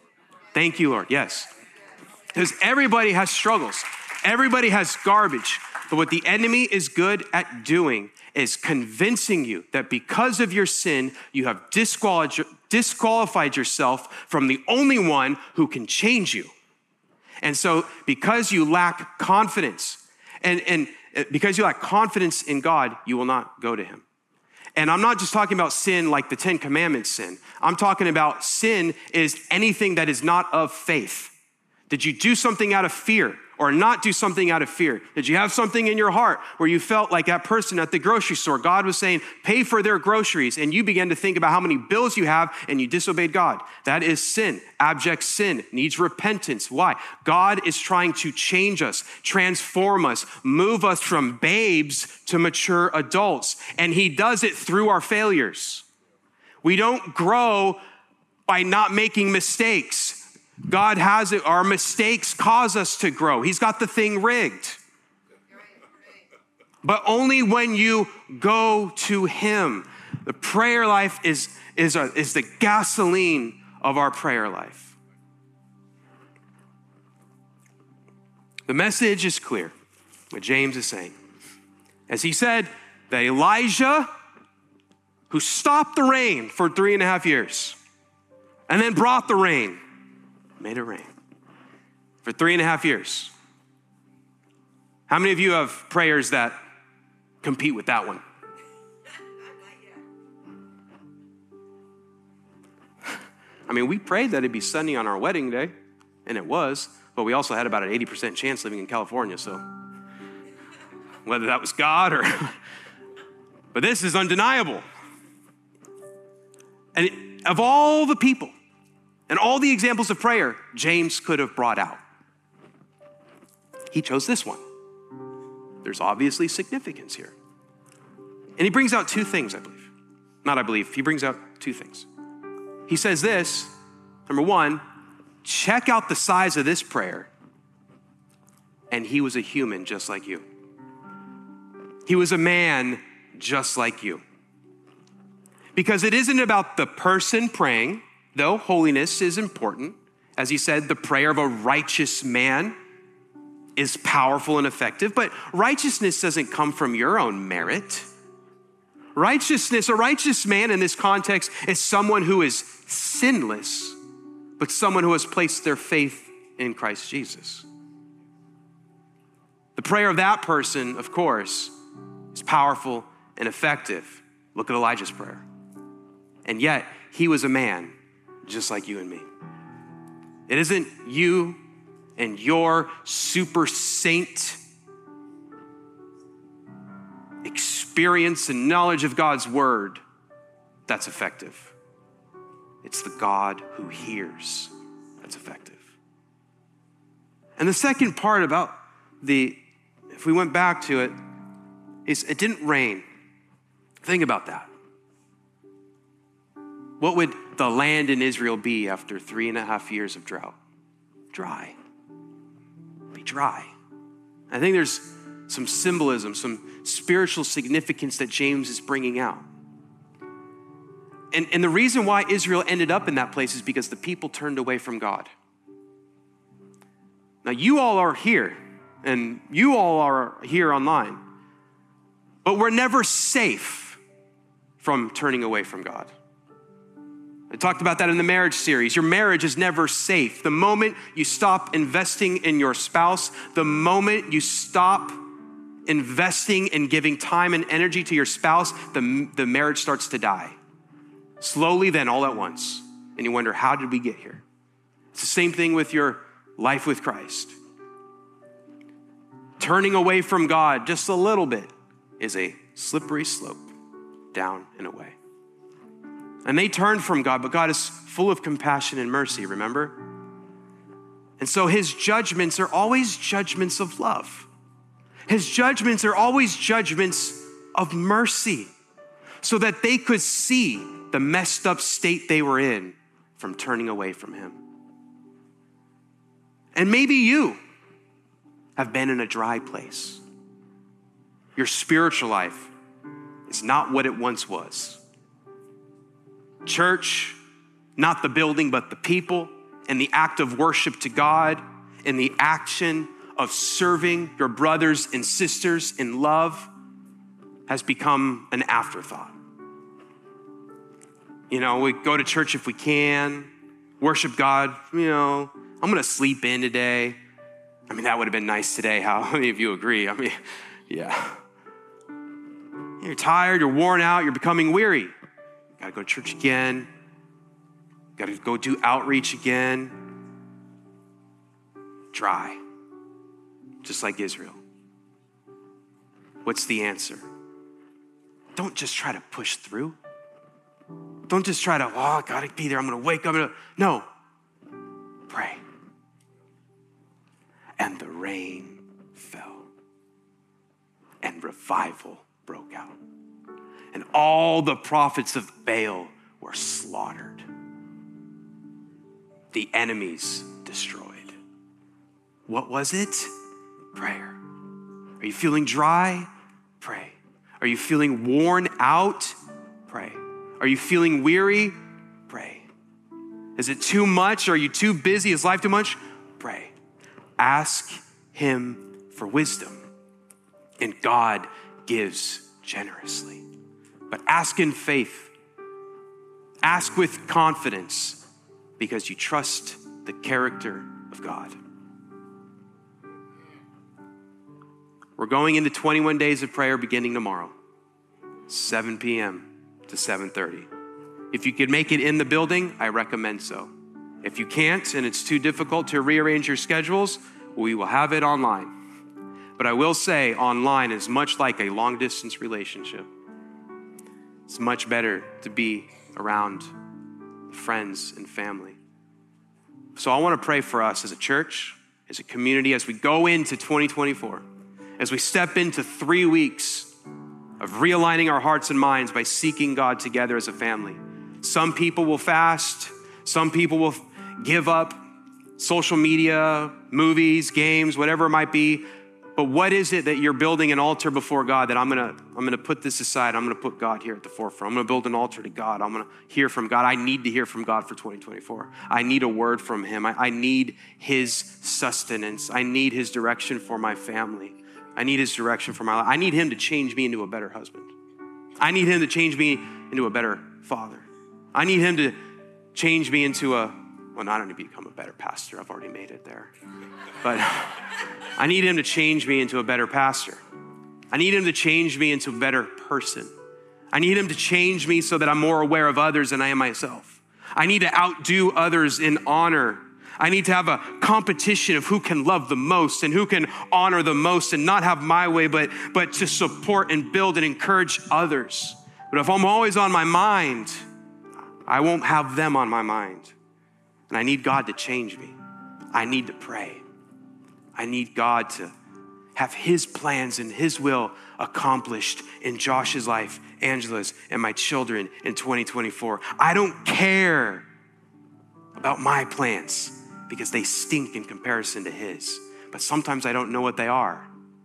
Thank you, Lord. Yes. Because everybody has struggles. Everybody has garbage. But what the enemy is good at doing is convincing you that because of your sin, you have disqualified yourself from the only one who can change you. And so because you lack confidence, and because you lack confidence in God, you will not go to him. And I'm not just talking about sin like the 10 Commandments sin. I'm talking about sin is anything that is not of faith. Did you do something out of fear or not do something out of fear? Did you have something in your heart where you felt like that person at the grocery store, God was saying, pay for their groceries, and you began to think about how many bills you have and you disobeyed God? That is sin. Abject sin needs repentance. Why? God is trying to change us, transform us, move us from babes to mature adults, and he does it through our failures. We don't grow by not making mistakes. God has it. Our mistakes cause us to grow. He's got the thing rigged. But only when you go to him. The prayer life is the gasoline of our prayer life. The message is clear, what James is saying. As he said, that Elijah, who stopped the rain for 3.5 years, and then brought the rain, made it rain for 3.5 years. How many of you have prayers that compete with that one? I mean, we prayed that it'd be sunny on our wedding day, and it was, but we also had about an 80% chance living in California, so whether that was God or, but this is undeniable. And of all the people, and all the examples of prayer James could have brought out, he chose this one. There's obviously significance here. And he brings out two things, I believe. Not I believe, he brings out two things. He says this, number one, check out the size of this prayer. And he was a human just like you. He was a man just like you. Because it isn't about the person praying, though holiness is important. As he said, the prayer of a righteous man is powerful and effective, but righteousness doesn't come from your own merit. Righteousness, a righteous man in this context is someone who is sinless, but someone who has placed their faith in Christ Jesus. The prayer of that person, of course, is powerful and effective. Look at Elijah's prayer. And yet, he was a man just like you and me. It isn't you and your super saint experience and knowledge of God's word that's effective. It's the God who hears that's effective. And the second part about if we went back to it, is it didn't rain. Think about that. What would the land in Israel be after 3.5 years of drought? Dry. Be dry. I think there's some symbolism, some spiritual significance that James is bringing out. And the reason why Israel ended up in that place is because the people turned away from God. Now you all are here, and you all are here online, but we're never safe from turning away from God. I talked about that in the marriage series. Your marriage is never safe. The moment you stop investing in your spouse, the moment you stop investing and giving time and energy to your spouse, the marriage starts to die. Slowly, then all at once. And you wonder, how did we get here? It's the same thing with your life with Christ. Turning away from God just a little bit is a slippery slope down and away. And they turned from God, but God is full of compassion and mercy, remember? And so his judgments are always judgments of love. His judgments are always judgments of mercy, so that they could see the messed up state they were in from turning away from him. And maybe you have been in a dry place. Your spiritual life is not what it once was. Church, not the building, but the people, and the act of worship to God, and the action of serving your brothers and sisters in love has become an afterthought. You know, we go to church if we can, worship God, you know, I'm gonna sleep in today. I mean, that would have been nice today. How many of you agree? I mean, yeah. You're tired, you're worn out, you're becoming weary. Gotta go to church again. Gotta go do outreach again. Dry, just like Israel. What's the answer? Don't just try to push through. Don't just try to, I gotta be there, I'm gonna wake up. No, pray. And the rain fell, and revival broke out. And all the prophets of Baal were slaughtered. The enemies destroyed. What was it? Prayer. Are you feeling dry? Pray. Are you feeling worn out? Pray. Are you feeling weary? Pray. Is it too much? Are you too busy? Is life too much? Pray. Ask him for wisdom, and God gives generously. But ask in faith. Ask with confidence because you trust the character of God. We're going into 21 days of prayer beginning tomorrow, 7 p.m. to 7:30. If you could make it in the building, I recommend so. If you can't and it's too difficult to rearrange your schedules, we will have it online. But I will say online is much like a long distance relationship. It's much better to be around friends and family. So I want to pray for us as a church, as a community, as we go into 2024, as we step into 3 weeks of realigning our hearts and minds by seeking God together as a family. Some people will fast. Some people will give up social media, movies, games, whatever it might be. But what is it that you're building an altar before God that I'm gonna put this aside. I'm gonna put God here at the forefront. I'm gonna build an altar to God. I'm gonna hear from God. I need to hear from God for 2024. I need a word from him. I need his sustenance. I need his direction for my family. I need his direction for my life. I need him to change me into a better husband. I need him to change me into a better father. I need him to change me into I don't need to become a better pastor. I've already made it there. But I need him to change me into a better pastor. I need him to change me into a better person. I need him to change me so that I'm more aware of others than I am myself. I need to outdo others in honor. I need to have a competition of who can love the most and who can honor the most and not have my way, but to support and build and encourage others. But if I'm always on my mind, I won't have them on my mind. And I need God to change me. I need to pray. I need God to have his plans and his will accomplished in Josh's life, Angela's, and my children in 2024. I don't care about my plans because they stink in comparison to his. But sometimes I don't know what they are.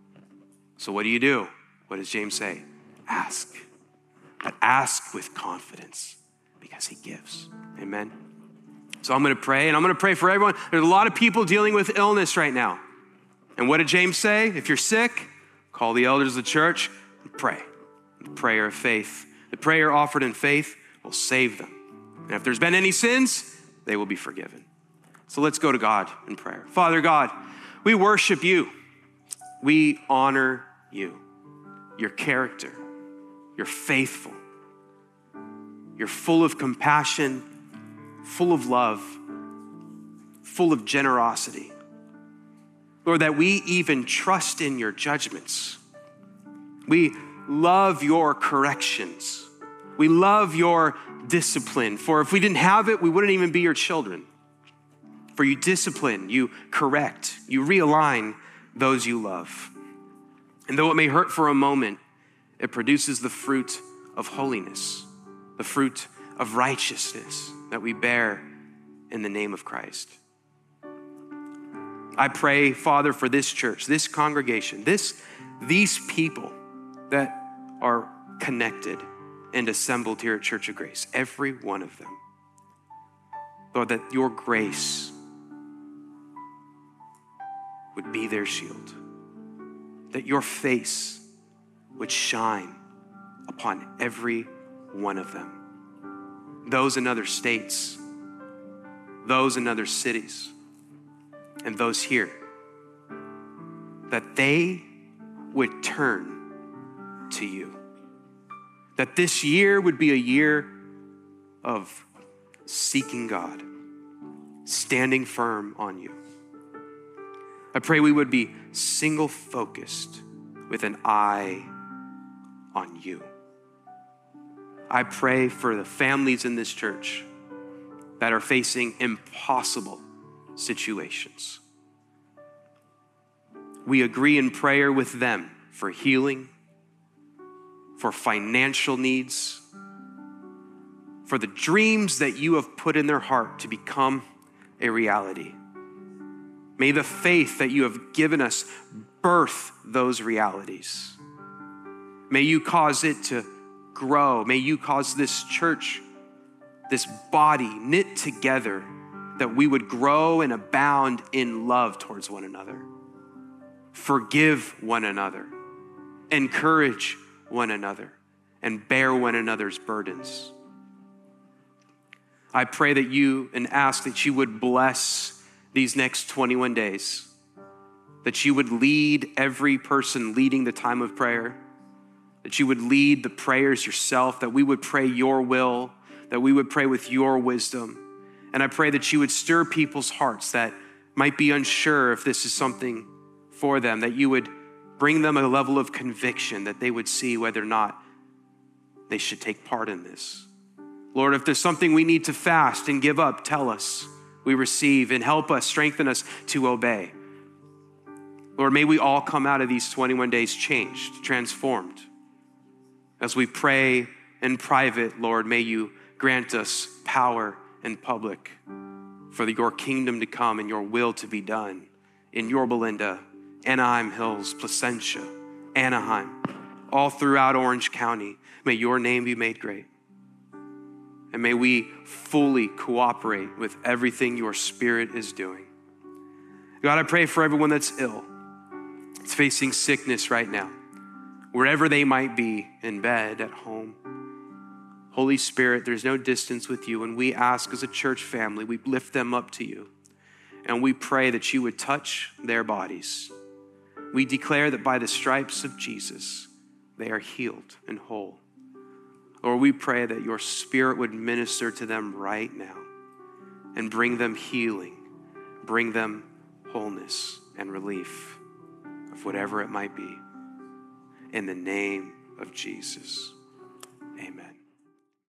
So what do? What does James say? Ask. But ask with confidence because he gives. Amen. So I'm going to pray, and I'm going to pray for everyone. There's a lot of people dealing with illness right now. And what did James say? If you're sick, call the elders of the church and pray. The prayer of faith. The prayer offered in faith will save them. And if there's been any sins, they will be forgiven. So let's go to God in prayer. Father God, we worship you. We honor you. Your character. You're faithful. You're full of compassion, full of love, full of generosity. Lord, that we even trust in your judgments. We love your corrections. We love your discipline. For if we didn't have it, we wouldn't even be your children. For you discipline, you correct, you realign those you love. And though it may hurt for a moment, it produces the fruit of holiness, the fruit of righteousness that we bear in the name of Christ. I pray, Father, for this church, this congregation, these people that are connected and assembled here at Church of Grace, every one of them. Lord, that your grace would be their shield, that your face would shine upon every one of them. Those in other states, those in other cities, and those here, that they would turn to you. That this year would be a year of seeking God, standing firm on you. I pray we would be single focused with an eye on you. I pray for the families in this church that are facing impossible situations. We agree in prayer with them for healing, for financial needs, for the dreams that you have put in their heart to become a reality. May the faith that you have given us birth those realities. May you cause it to grow. May you cause this church, this body knit together, that we would grow and abound in love towards one another. Forgive one another, encourage one another, and bear one another's burdens. I pray that you and ask that you would bless these next 21 days, that you would lead every person leading the time of prayer, that you would lead the prayers yourself, that we would pray your will, that we would pray with your wisdom. And I pray that you would stir people's hearts that might be unsure if this is something for them, that you would bring them a level of conviction that they would see whether or not they should take part in this. Lord, if there's something we need to fast and give up, tell us. We receive and help us, strengthen us to obey. Lord, may we all come out of these 21 days changed, transformed. As we pray in private, Lord, may you grant us power in public for your kingdom to come and your will to be done in Yorba Linda, Anaheim Hills, Placentia, Anaheim, all throughout Orange County. May your name be made great. And may we fully cooperate with everything your Spirit is doing. God, I pray for everyone that's ill, that's facing sickness right now, wherever they might be, in bed, at home. Holy Spirit, there's no distance with you, and we ask as a church family, we lift them up to you, and we pray that you would touch their bodies. We declare that by the stripes of Jesus, they are healed and whole. Lord, we pray that your Spirit would minister to them right now and bring them healing, bring them wholeness and relief of whatever it might be. In the name of Jesus, amen.